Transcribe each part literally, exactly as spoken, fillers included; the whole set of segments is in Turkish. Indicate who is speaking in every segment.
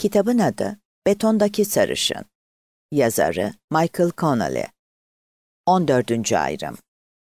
Speaker 1: Kitabın adı Betondaki Sarışın. Yazarı Michael Connelly. on dördüncü ayrım.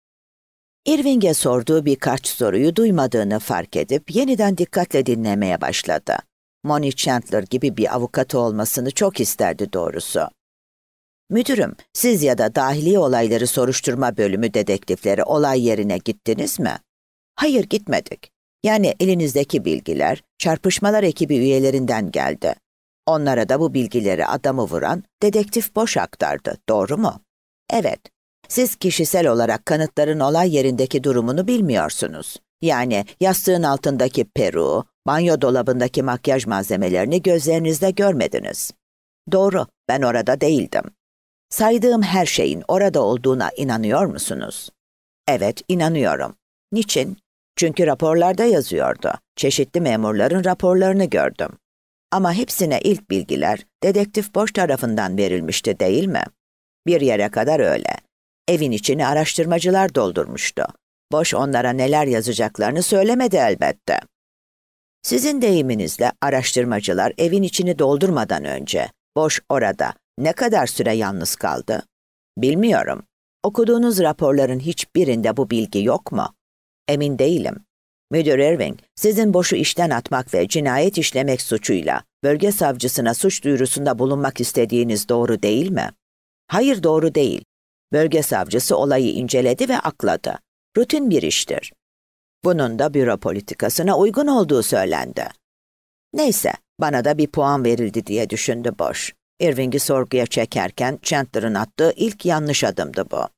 Speaker 1: Irving'e sorduğu birkaç soruyu duymadığını fark edip yeniden dikkatle dinlemeye başladı. Moni Chandler gibi bir avukatı olmasını çok isterdi doğrusu. Müdürüm, siz ya da dahiliye olayları soruşturma bölümü dedektifleri olay yerine gittiniz mi? Hayır, gitmedik. Yani elinizdeki bilgiler çarpışmalar ekibi üyelerinden geldi. Onlara da bu bilgileri adamı vuran dedektif Boş aktardı, doğru mu? Evet. Siz kişisel olarak kanıtların olay yerindeki durumunu bilmiyorsunuz. Yani yastığın altındaki peruğu, banyo dolabındaki makyaj malzemelerini gözlerinizde görmediniz. Doğru, ben orada değildim. Saydığım her şeyin orada olduğuna inanıyor musunuz? Evet, inanıyorum. Niçin? Çünkü raporlarda yazıyordu. Çeşitli memurların raporlarını gördüm. Ama hepsine ilk bilgiler dedektif Boş tarafından verilmişti, değil mi? Bir yere kadar öyle. Evin içini araştırmacılar doldurmuştu. Boş onlara neler yazacaklarını söylemedi elbette. Sizin deyiminizle araştırmacılar evin içini doldurmadan önce Boş orada ne kadar süre yalnız kaldı? Bilmiyorum. Okuduğunuz raporların hiçbirinde bu bilgi yok mu? Emin değilim. Müdür Irving, sizin Boş'u işten atmak ve cinayet işlemek suçuyla bölge savcısına suç duyurusunda bulunmak istediğiniz doğru değil mi? Hayır, doğru değil. Bölge savcısı olayı inceledi ve akladı. Rutin bir iştir. Bunun da büro politikasına uygun olduğu söylendi. Neyse, bana da bir puan verildi diye düşündü Boş. Irving'i sorguya çekerken Chandler'ın attığı ilk yanlış adımdı bu.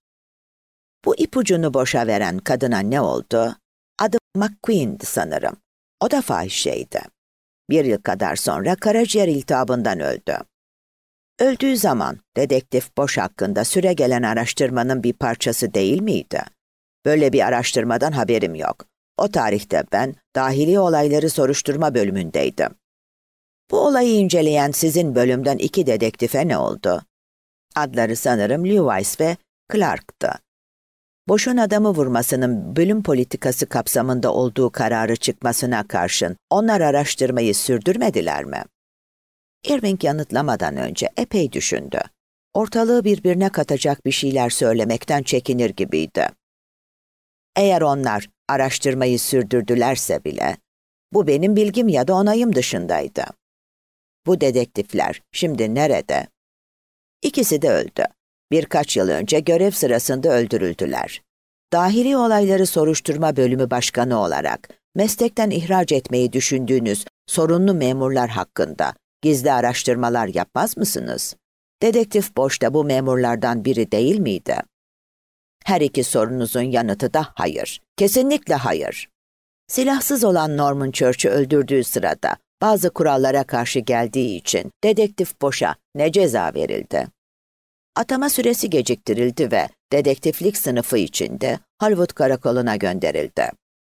Speaker 1: Bu ipucunu Boş'a veren kadına ne oldu? Adı McQueen'di sanırım. O da fahişeydi. Bir yıl kadar sonra karaciğer iltihabından öldü. Öldüğü zaman dedektif Boş hakkında süregelen araştırmanın bir parçası değil miydi? Böyle bir araştırmadan haberim yok. O tarihte ben dahiliye olayları soruşturma bölümündeydim. Bu olayı inceleyen sizin bölümden iki dedektife ne oldu? Adları sanırım Lewis ve Clark'tı. Boş'un adamı vurmasının bölüm politikası kapsamında olduğu kararı çıkmasına karşın onlar araştırmayı sürdürmediler mi? Irving yanıtlamadan önce epey düşündü. Ortalığı birbirine katacak bir şeyler söylemekten çekinir gibiydi. Eğer onlar araştırmayı sürdürdülerse bile, bu benim bilgim ya da onayım dışındaydı. Bu dedektifler şimdi nerede? İkisi de öldü. Birkaç yıl önce görev sırasında öldürüldüler. Dahiliye olayları soruşturma bölümü başkanı olarak meslekten ihraç etmeyi düşündüğünüz sorunlu memurlar hakkında gizli araştırmalar yapmaz mısınız? Dedektif Boş da bu memurlardan biri değil miydi? Her iki sorunuzun yanıtı da hayır. Kesinlikle hayır. Silahsız olan Norman Church'ü öldürdüğü sırada bazı kurallara karşı geldiği için dedektif Boş'a ne ceza verildi? Atama süresi geciktirildi ve dedektiflik sınıfı içinde Hollywood karakoluna gönderildi.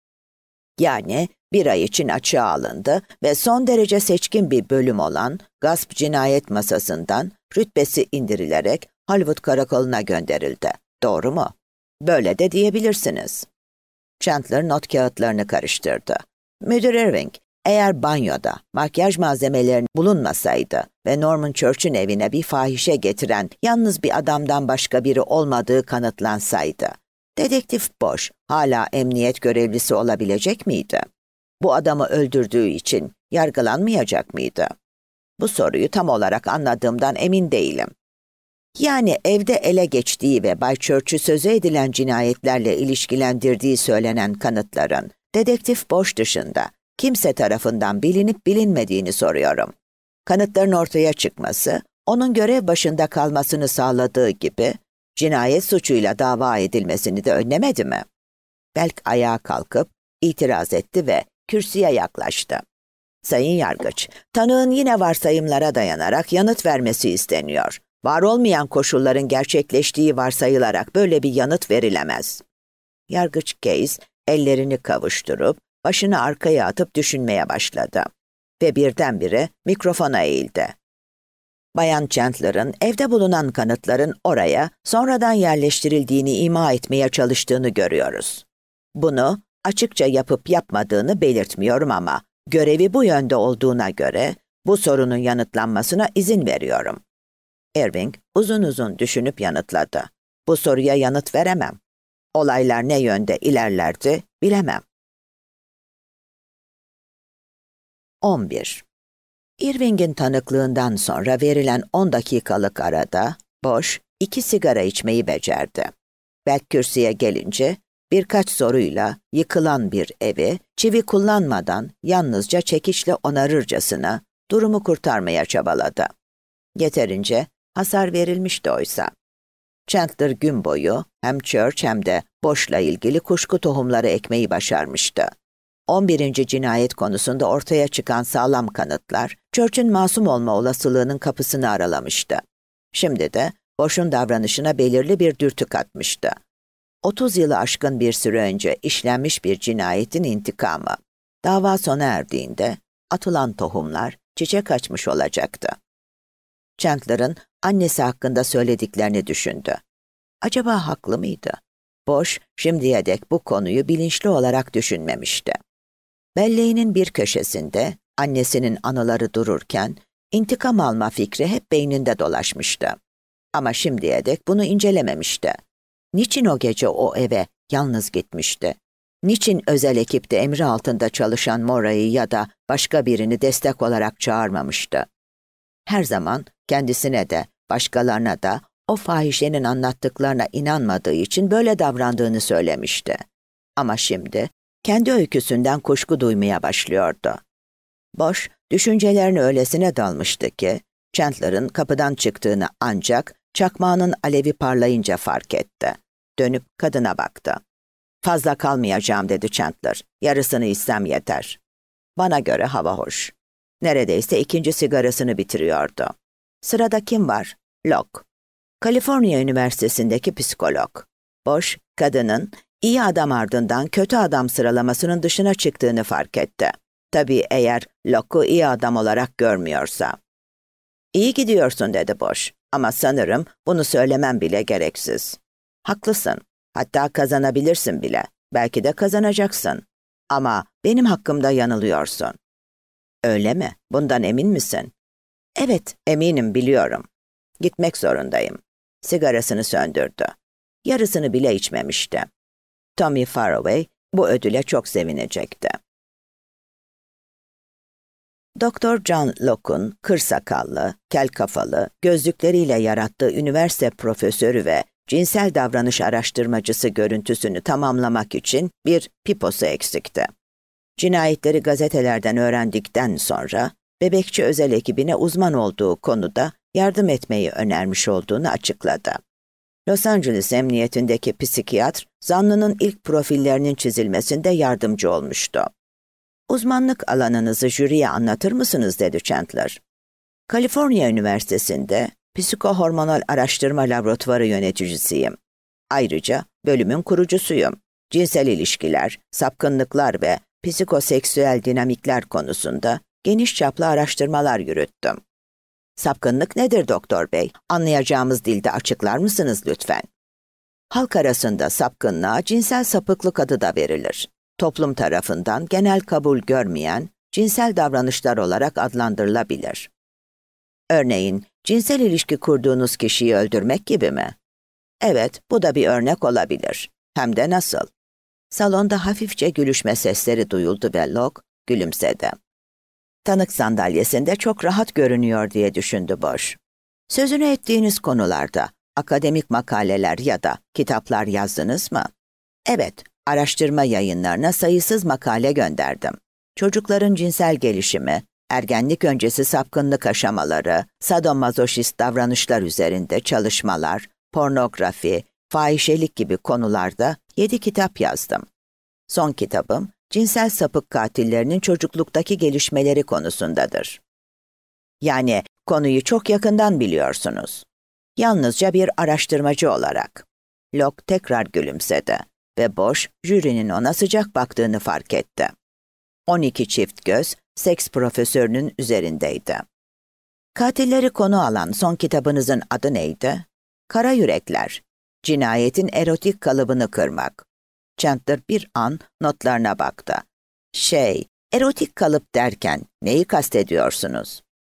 Speaker 1: Yani bir ay için açığa alındı ve son derece seçkin bir bölüm olan gasp cinayet masasından rütbesi indirilerek Hollywood karakoluna gönderildi. Doğru mu? Böyle de diyebilirsiniz. Chandler not kağıtlarını karıştırdı. Müdür Irving, eğer banyoda makyaj malzemelerinin bulunmasaydı ve Norman Church'ün evine bir fahişe getiren yalnız bir adamdan başka biri olmadığı kanıtlansaydı, dedektif Boş hala emniyet görevlisi olabilecek miydi? Bu adamı öldürdüğü için yargılanmayacak mıydı? Bu soruyu tam olarak anladığımdan emin değilim. Yani evde ele geçtiği ve Bay Church'ü sözü edilen cinayetlerle ilişkilendirdiği söylenen kanıtların dedektif Boş dışında kimse tarafından bilinip bilinmediğini soruyorum. Kanıtların ortaya çıkması, onun görev başında kalmasını sağladığı gibi cinayet suçuyla dava edilmesini de önlemedi mi? Belk ayağa kalkıp itiraz etti ve kürsüye yaklaştı. Sayın Yargıç, tanığın yine varsayımlara dayanarak yanıt vermesi isteniyor. Var olmayan koşulların gerçekleştiği varsayılarak böyle bir yanıt verilemez. Yargıç Case ellerini kavuşturup başını arkaya atıp düşünmeye başladı. Ve birdenbire mikrofona eğildi. Bayan Chandler'ın evde bulunan kanıtların oraya sonradan yerleştirildiğini ima etmeye çalıştığını görüyoruz. Bunu açıkça yapıp yapmadığını belirtmiyorum ama görevi bu yönde olduğuna göre Bu sorunun yanıtlanmasına izin veriyorum. Irving uzun uzun düşünüp yanıtladı. Bu soruya yanıt veremem. Olaylar ne yönde ilerlerdi bilemem. on bir. Irving'in tanıklığından sonra verilen on dakikalık arada Bosch iki sigara içmeyi becerdi. Belk kürsüye gelince birkaç soruyla yıkılan bir evi çivi kullanmadan yalnızca çekiçle onarırcasına durumu kurtarmaya çabaladı. Yeterince hasar verilmişti oysa. Chandler gün boyu hem Church hem de Bosch'la ilgili kuşku tohumları ekmeyi başarmıştı. on birinci cinayet konusunda ortaya çıkan sağlam kanıtlar, Church'ün masum olma olasılığının kapısını aralamıştı. Şimdi de Bosch'un davranışına belirli bir dürtü katmıştı. otuz yılı aşkın bir süre önce işlenmiş bir cinayetin intikamı. Dava sona erdiğinde atılan tohumlar çiçek açmış olacaktı. Chandler'ın annesi hakkında söylediklerini düşündü. Acaba haklı mıydı? Bosch şimdiye dek bu konuyu bilinçli olarak düşünmemişti. Belleğinin bir köşesinde annesinin anıları dururken intikam alma fikri hep beyninde dolaşmıştı. Ama şimdiye dek bunu incelememişti. Niçin o gece o eve yalnız gitmişti? Niçin özel ekipte emri altında çalışan Mora'yı ya da başka birini destek olarak çağırmamıştı? Her zaman kendisine de başkalarına da o fahişenin anlattıklarına inanmadığı için böyle davrandığını söylemişti. Ama şimdi kendi öyküsünden kuşku duymaya başlıyordu. Bosch düşüncelerine öylesine dalmıştı ki Chandler'ın kapıdan çıktığını ancak çakmağının alevi parlayınca fark etti. Dönüp kadına baktı. "Fazla kalmayacağım," dedi Chandler. "Yarısını içsem yeter." Bana göre hava hoş. Neredeyse ikinci sigarasını bitiriyordu. Sırada kim var? Locke. Kaliforniya Üniversitesi'ndeki psikolog. Bosch, kadının iyi adam ardından kötü adam sıralamasının dışına çıktığını fark etti. Tabii eğer Locke'u iyi adam olarak görmüyorsa. "İyi gidiyorsun," dedi Bosch. "Ama sanırım bunu söylemem bile gereksiz." "Haklısın. Hatta kazanabilirsin bile. Belki de kazanacaksın. Ama benim hakkımda yanılıyorsun." "Öyle mi? Bundan emin misin?" "Evet, eminim, biliyorum. Gitmek zorundayım." Sigarasını söndürdü. Yarısını bile içmemişti. Tommy Faraway bu ödüle çok sevinecekti. Doktor John Locke'un kır sakallı, kel kafalı, gözlükleriyle yarattığı üniversite profesörü ve cinsel davranış araştırmacısı görüntüsünü tamamlamak için bir piposu eksikti. Cinayetleri gazetelerden öğrendikten sonra bebekçi özel ekibine uzman olduğu konuda yardım etmeyi önermiş olduğunu açıkladı. Los Angeles Emniyetindeki psikiyatr, zanlının ilk profillerinin çizilmesinde yardımcı olmuştu. "Uzmanlık alanınızı jüriye anlatır mısınız?" dedi Chandler. "Kaliforniya Üniversitesi'nde Psikohormonal Araştırma Laboratuvarı yöneticisiyim. Ayrıca bölümün kurucusuyum. Cinsel ilişkiler, sapkınlıklar ve psikoseksüel dinamikler konusunda geniş çaplı araştırmalar yürüttüm." "Sapkınlık nedir doktor bey? Anlayacağımız dilde açıklar mısınız lütfen?" "Halk arasında sapkınlığa cinsel sapıklık adı da verilir. Toplum tarafından genel kabul görmeyen cinsel davranışlar olarak adlandırılabilir. Örneğin, cinsel ilişki kurduğunuz kişiyi öldürmek gibi mi?" "Evet, bu da bir örnek olabilir. Hem de nasıl?" Salonda hafifçe gülüşme sesleri duyuldu ve Locke gülümsedi. Tanık sandalyesinde çok rahat görünüyor diye düşündü Bosch. "Sözünü ettiğiniz konularda akademik makaleler ya da kitaplar yazdınız mı?" "Evet, araştırma yayınlarına sayısız makale gönderdim. Çocukların cinsel gelişimi, ergenlik öncesi sapkınlık aşamaları, sadomazoşist davranışlar üzerinde çalışmalar, pornografi, fahişelik gibi konularda yedi kitap yazdım. Son kitabım, cinsel sapık katillerinin çocukluktaki gelişmeleri konusundadır." "Yani konuyu çok yakından biliyorsunuz." "Yalnızca bir araştırmacı olarak." Locke tekrar gülümsedi ve Bosch, jürinin ona sıcak baktığını fark etti. on iki çift göz, seks profesörünün üzerindeydi. "Katilleri konu alan son kitabınızın adı neydi?" "Kara Yürekler. Cinayetin erotik kalıbını kırmak." Chandler bir an notlarına baktı. "Şey, erotik kalıp derken neyi kastediyorsunuz?"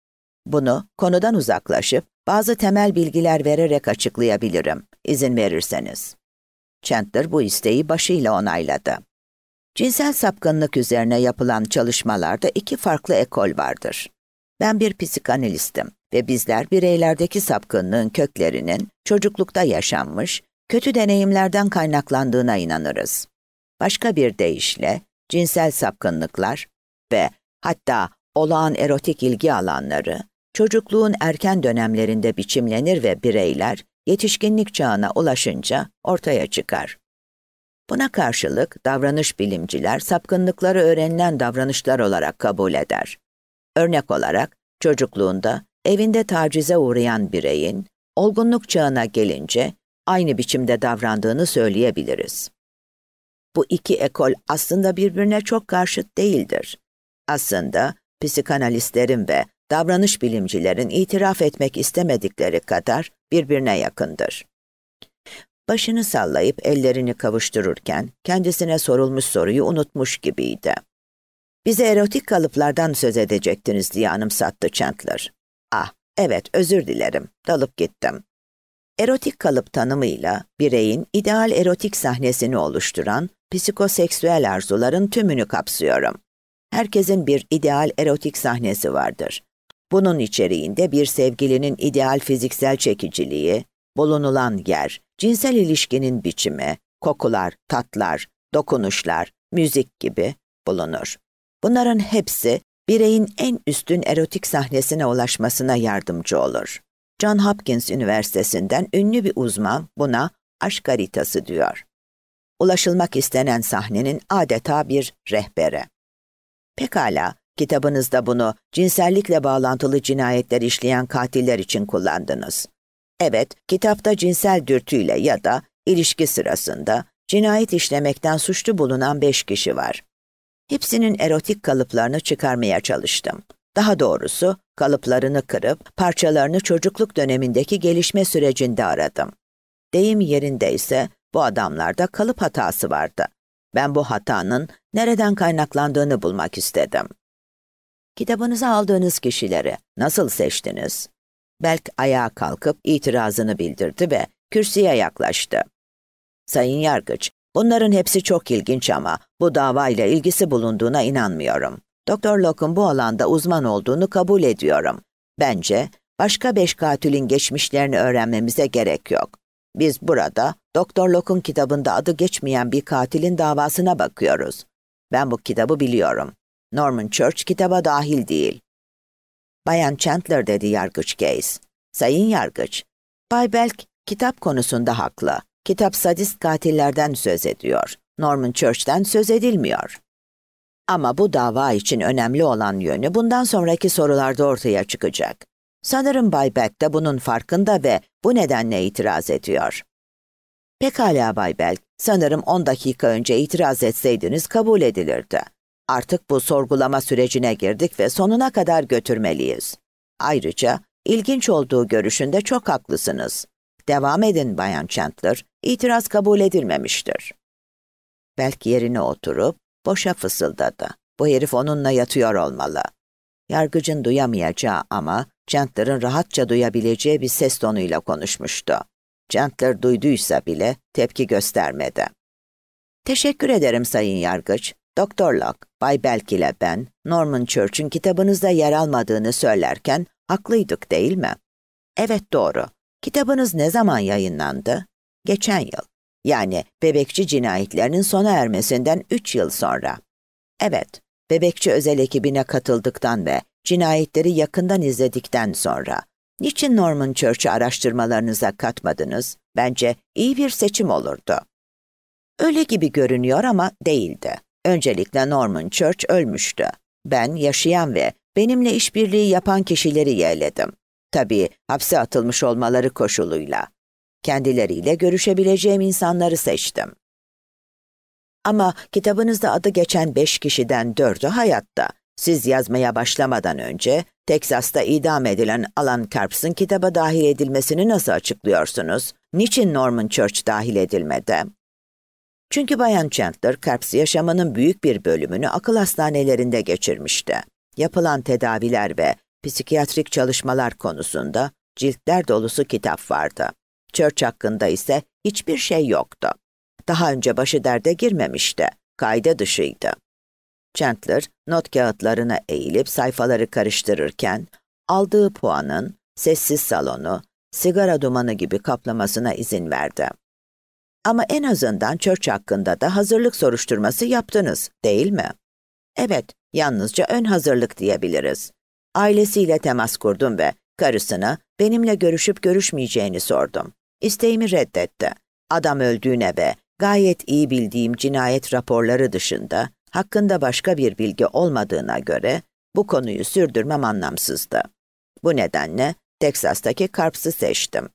Speaker 1: Bunu konudan uzaklaşıp bazı temel bilgiler vererek açıklayabilirim, izin verirseniz. Chandler bu isteği başıyla onayladı. Cinsel sapkınlık üzerine yapılan çalışmalarda iki farklı ekol vardır. Ben bir psikanalistim ve bizler bireylerdeki sapkınlığın köklerinin çocuklukta yaşanmış, kötü deneyimlerden kaynaklandığına inanırız. Başka bir deyişle, cinsel sapkınlıklar ve hatta olağan erotik ilgi alanları, çocukluğun erken dönemlerinde biçimlenir ve bireyler yetişkinlik çağına ulaşınca ortaya çıkar. Buna karşılık davranış bilimciler sapkınlıkları öğrenilen davranışlar olarak kabul eder. Örnek olarak çocukluğunda evinde tacize uğrayan bireyin olgunluk çağına gelince aynı biçimde davrandığını söyleyebiliriz. Bu iki ekol aslında birbirine çok karşıt değildir. Aslında psikanalistlerin ve davranış bilimcilerin itiraf etmek istemedikleri kadar birbirine yakındır. Başını sallayıp ellerini kavuştururken kendisine sorulmuş soruyu unutmuş gibiydi. Bize erotik kalıplardan söz edecektiniz diye anımsattı Chandler. Ah, evet, özür dilerim, dalıp gittim. Erotik kalıp tanımıyla bireyin ideal erotik sahnesini oluşturan psikoseksüel arzuların tümünü kapsıyorum. Herkesin bir ideal erotik sahnesi vardır. Bunun içeriğinde bir sevgilinin ideal fiziksel çekiciliği, bulunulan yer, cinsel ilişkinin biçimi, kokular, tatlar, dokunuşlar, müzik gibi bulunur. Bunların hepsi bireyin en üstün erotik sahnesine ulaşmasına yardımcı olur. John Hopkins Üniversitesi'nden ünlü bir uzman buna aşk haritası diyor. Ulaşılmak istenen sahnenin adeta bir rehberi. Pekala, kitabınızda bunu cinsellikle bağlantılı cinayetler işleyen katiller için kullandınız. Evet, kitapta cinsel dürtüyle ya da ilişki sırasında cinayet işlemekten suçlu bulunan beş kişi var. Hepsinin erotik kalıplarını çıkarmaya çalıştım. Daha doğrusu kalıplarını kırıp parçalarını çocukluk dönemindeki gelişme sürecinde aradım. Deyim yerindeyse bu adamlarda kalıp hatası vardı. Ben bu hatanın nereden kaynaklandığını bulmak istedim. Kitabınıza aldığınız kişileri nasıl seçtiniz? Belk ayağa kalkıp itirazını bildirdi ve kürsüye yaklaştı. Sayın Yargıç, bunların hepsi çok ilginç ama bu davayla ilgisi bulunduğuna inanmıyorum. Doktor Locke'un bu alanda uzman olduğunu kabul ediyorum. Bence başka beş katilin geçmişlerini öğrenmemize gerek yok. Biz burada Doktor Locke'un kitabında adı geçmeyen bir katilin davasına bakıyoruz. Ben bu kitabı biliyorum. Norman Church kitaba dahil değil. Bayan Chandler dedi Yargıç Case. Sayın Yargıç, Bay Belk kitap konusunda haklı. Kitap sadist katillerden söz ediyor. Norman Church'ten söz edilmiyor. Ama bu dava için önemli olan yönü bundan sonraki sorularda ortaya çıkacak. Sanırım Bay Belk de bunun farkında ve bu nedenle itiraz ediyor. Pekala Bay Belk, sanırım on dakika önce itiraz etseydiniz kabul edilirdi. Artık bu sorgulama sürecine girdik ve sonuna kadar götürmeliyiz. Ayrıca ilginç olduğu görüşünde çok haklısınız. Devam edin Bayan Chandler, itiraz kabul edilmemiştir. Belki yerine oturup boşa fısıldadı. Bu herif onunla yatıyor olmalı. Yargıcın duyamayacağı ama Chandler'ın rahatça duyabileceği bir ses tonuyla konuşmuştu. Chandler duyduysa bile tepki göstermedi. Teşekkür ederim Sayın Yargıç. Doktor Locke, Bay Belk ile ben, Norman Church'un kitabınızda yer almadığını söylerken haklıydık değil mi? Evet doğru. Kitabınız ne zaman yayınlandı? Geçen yıl. Yani bebekçi cinayetlerinin sona ermesinden üç yıl sonra. Evet, bebekçi özel ekibine katıldıktan ve cinayetleri yakından izledikten sonra. Niçin Norman Church'u araştırmalarınıza katmadınız? Bence iyi bir seçim olurdu. Öyle gibi görünüyor ama değildi. Öncelikle Norman Church ölmüştü. Ben yaşayan ve benimle işbirliği yapan kişileri yeğledim. Tabii hapse atılmış olmaları koşuluyla. Kendileriyle görüşebileceğim insanları seçtim. Ama kitabınızda adı geçen beş kişiden dördü hayatta. Siz yazmaya başlamadan önce Teksas'ta idam edilen Alan Karps'ın kitaba dahil edilmesini nasıl açıklıyorsunuz? Niçin Norman Church dahil edilmedi? Çünkü Bayan Chandler, Karps yaşamının büyük bir bölümünü akıl hastanelerinde geçirmişti. Yapılan tedaviler ve Psikiyatrik çalışmalar konusunda ciltler dolusu kitap vardı. Church hakkında ise hiçbir şey yoktu. Daha önce başı derde girmemişti, kayda dışıydı. Chandler, not kağıtlarına eğilip sayfaları karıştırırken, aldığı puanın sessiz salonu, sigara dumanı gibi kaplamasına izin verdi. Ama en azından Church hakkında da hazırlık soruşturması yaptınız, değil mi? Evet, yalnızca ön hazırlık diyebiliriz. Ailesiyle temas kurdum ve karısına benimle görüşüp görüşmeyeceğini sordum. İsteğimi reddetti. Adam öldüğüne ve gayet iyi bildiğim cinayet raporları dışında hakkında başka bir bilgi olmadığına göre bu konuyu sürdürmem anlamsızdı. Bu nedenle Teksas'taki Karps'ı seçtim.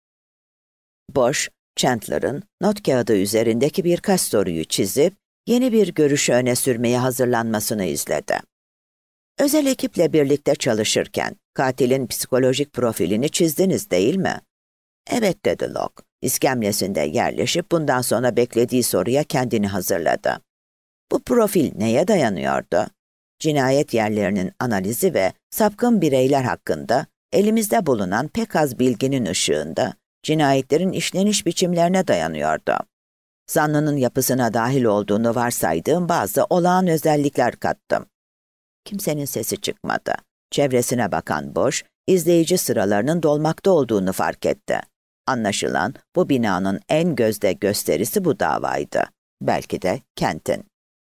Speaker 1: Bosch, Chandler'ın not kağıdı üzerindeki birkaç soruyu çizip yeni bir görüşü öne sürmeye hazırlanmasını izledi. Özel ekiple birlikte çalışırken katilin psikolojik profilini çizdiniz değil mi? Evet dedi Locke. İskemlesinde yerleşip bundan sonra beklediği soruya kendini hazırladı. Bu profil neye dayanıyordu? Cinayet yerlerinin analizi ve sapkın bireyler hakkında elimizde bulunan pek az bilginin ışığında cinayetlerin işleniş biçimlerine dayanıyordu. Zanlının yapısına dahil olduğunu varsaydığım bazı olağan özellikler kattım. Kimsenin sesi çıkmadı. Çevresine bakan Bosch, izleyici sıralarının dolmakta olduğunu fark etti. Anlaşılan bu binanın en gözde gösterisi bu davaydı. Belki de Kent'in.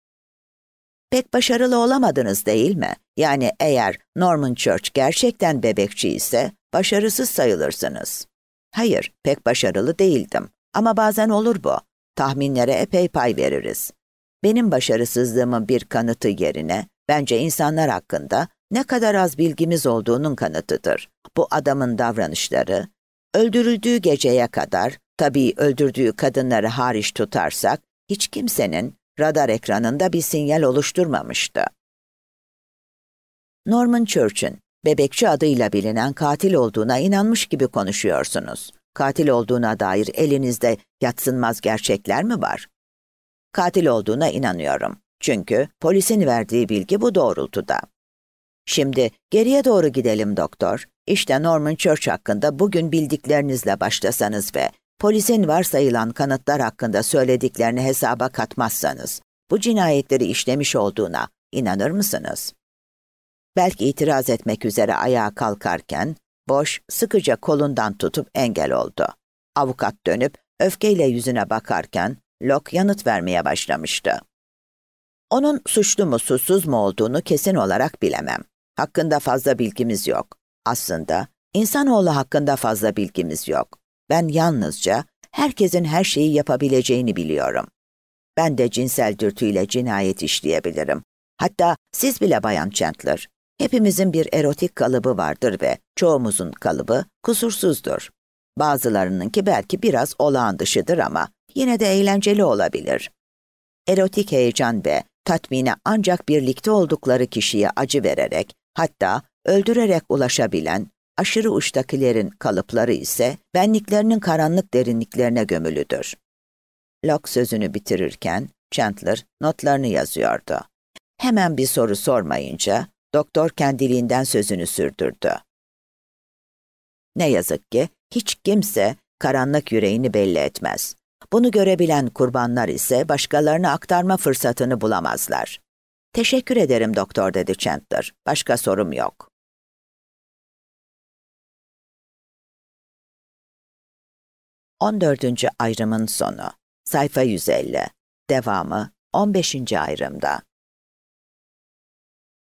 Speaker 1: Pek başarılı olamadınız değil mi? Yani eğer Norman Church gerçekten bebekçi ise başarısız sayılırsınız. Hayır, pek başarılı değildim. Ama bazen olur bu. Tahminlere epey pay veririz. Benim başarısızlığımın bir kanıtı yerine, bence insanlar hakkında ne kadar az bilgimiz olduğunun kanıtıdır. Bu adamın davranışları, öldürüldüğü geceye kadar, tabii öldürdüğü kadınları hariç tutarsak, hiç kimsenin radar ekranında bir sinyal oluşturmamıştı. Norman Church'ün bebekçi adıyla bilinen katil olduğuna inanmış gibi konuşuyorsunuz. Katil olduğuna dair elinizde yadsınmaz gerçekler mi var? Katil olduğuna inanıyorum. Çünkü polisin verdiği bilgi bu doğrultuda. Şimdi geriye doğru gidelim doktor. İşte Norman Church hakkında bugün bildiklerinizle başlasanız ve polisin varsayılan kanıtlar hakkında söylediklerini hesaba katmazsanız, bu cinayetleri işlemiş olduğuna inanır mısınız? Belki itiraz etmek üzere ayağa kalkarken, Bosch sıkıca kolundan tutup engel oldu. Avukat dönüp öfkeyle yüzüne bakarken Locke yanıt vermeye başlamıştı. Onun suçlu mu suçsuz mu olduğunu kesin olarak bilemem. Hakkında fazla bilgimiz yok. Aslında insanoğlu hakkında fazla bilgimiz yok. Ben yalnızca herkesin her şeyi yapabileceğini biliyorum. Ben de cinsel dürtüyle cinayet işleyebilirim. Hatta siz bile Bayan Chandler. Hepimizin bir erotik kalıbı vardır ve çoğumuzun kalıbı kusursuzdur. Bazılarınınki belki biraz olağan dışıdır ama yine de eğlenceli olabilir. Erotik heyecan ve tatmine ancak birlikte oldukları kişiye acı vererek, hatta öldürerek ulaşabilen aşırı uçtakilerin kalıpları ise benliklerinin karanlık derinliklerine gömülüdür. Locke sözünü bitirirken Chandler notlarını yazıyordu. Hemen bir soru sormayınca doktor kendiliğinden sözünü sürdürdü. Ne yazık ki hiç kimse karanlık yüreğini belli etmez. Bunu görebilen kurbanlar ise başkalarına aktarma fırsatını bulamazlar. Teşekkür ederim doktor dedi Chandler. Başka sorum yok. on dördüncü ayrımın sonu. Sayfa yüz elli. Devamı on beşinci ayrımda.